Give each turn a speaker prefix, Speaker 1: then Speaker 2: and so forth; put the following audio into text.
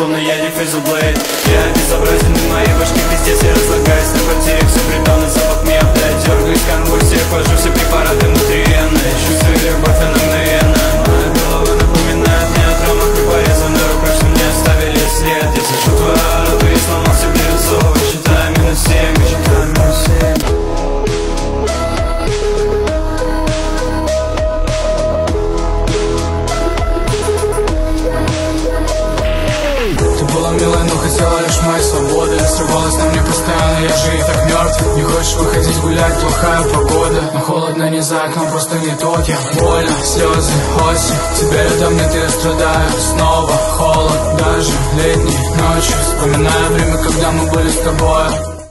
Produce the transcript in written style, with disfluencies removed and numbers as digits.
Speaker 1: словно я Диффизл Блейд. Я безобразен, и моей башке пиздец, я разлагаюсь на квартире, все придал запах меня, блядь. Дергаюсь в конвульсиях, вожу все препараты внутриенно. Чувствую любовь, она мгновенно. Моя голова напоминает мне о травмах и порезах на руках, что мне оставили след. Я сажу твою ауру и сломал себе лицо. Считаю минус 7, считаю минус 7.
Speaker 2: Милая, но хотела лишь моей свободы. Срывалась на мне постоянно, я же и так мертв. Не хочешь выходить гулять, плохая погода. Но холодно не за окном, просто не тот я. Больно, слезы, осень. Тебя рядом нет, я страдаю. Снова холод, даже летней ночью. Вспоминаю время, когда мы были с тобой.